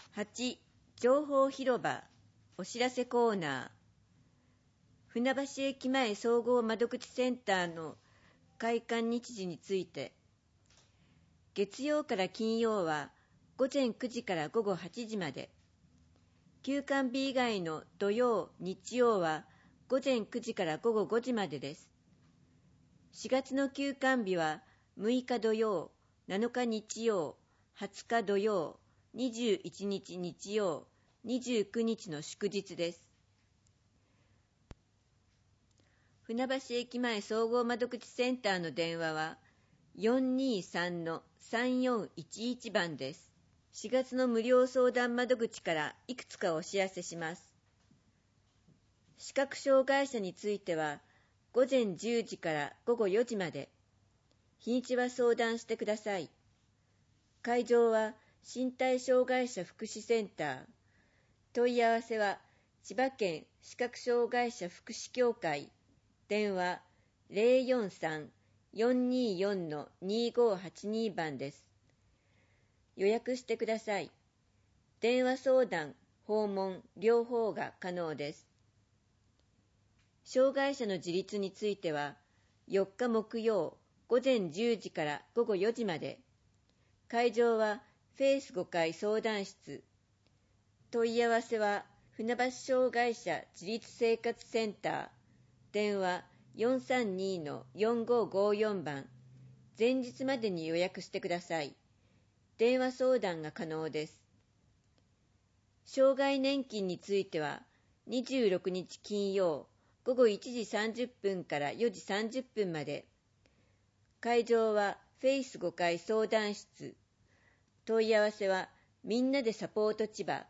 8. 情報広場お知らせコーナー。船橋駅前総合窓口センターの開館日時について、月曜から金曜は午前9時から午後8時まで、休館日以外の土曜、日曜は午前9時から午後5時までです。4月の休館日は6日土曜、7日日曜、20日土曜、21日日曜、29日の祝日です。船橋駅前総合窓口センターの電話は 423-3411 番です。4月の無料相談窓口からいくつかお知らせします。視覚障害者については午前10時から午後4時まで、日にちは相談してください。会場は身体障害者福祉センター。問い合わせは千葉県視覚障害者福祉協会。電話 043-424-2582 番です。予約してください。電話相談、訪問、両方が可能です。障害者の自立については、4日木曜午前10時から午後4時まで。会場はフェイス5階相談室。問い合わせは船橋障害者自立生活センター。電話 432-4554 番。前日までに予約してください。電話相談が可能です。障害年金については、26日金曜午後1時30分から4時30分まで。会場はフェイス5階相談室。問い合わせはみんなでサポート千葉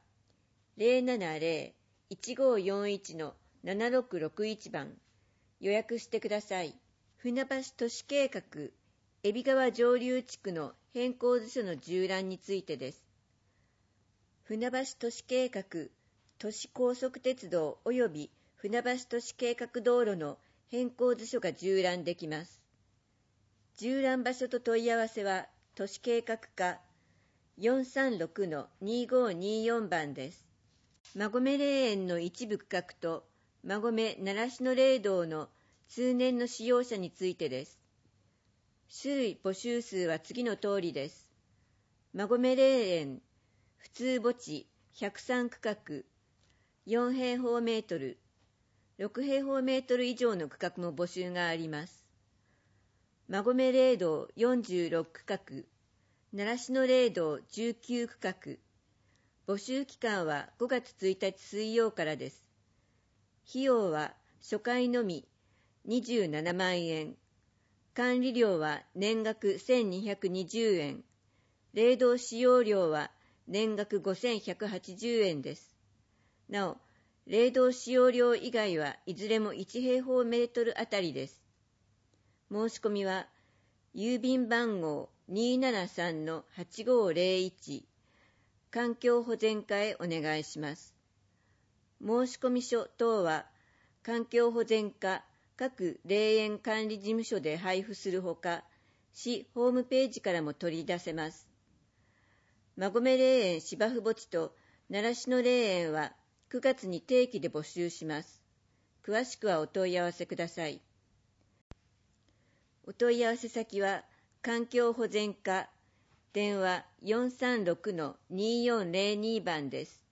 070-1541-7661 番。予約してください。船橋都市計画海老川上流地区の変更図書の縦覧についてです。船橋都市計画都市高速鉄道及び船橋都市計画道路の変更図書が縦覧できます。縦覧場所と問い合わせは都市計画課 436-2524 番です。馬込霊園の一部区画と馬込習志野霊道の通年の使用者についてです。種類募集数は次の通りです。馬込霊園普通墓地103区画4平方メートル6平方メートル以上の区画も募集があります。馬込霊道46区画習志野霊道19区画。募集期間は5月1日水曜からです。費用は初回のみ27万円。管理料は年額1220円。霊道使用料は年額5180円です。なお、霊道使用料以外はいずれも1平方メートルあたりです。申し込みは、郵便番号 273-8501 環境保全課へお願いします。申込書等は環境保全課各霊園管理事務所で配布するほか、市ホームページからも取り出せます。馬込霊園芝生墓地と習志野霊園は9月に定期で募集します。詳しくはお問い合わせください。お問い合わせ先は環境保全課電話 436-2402 番です。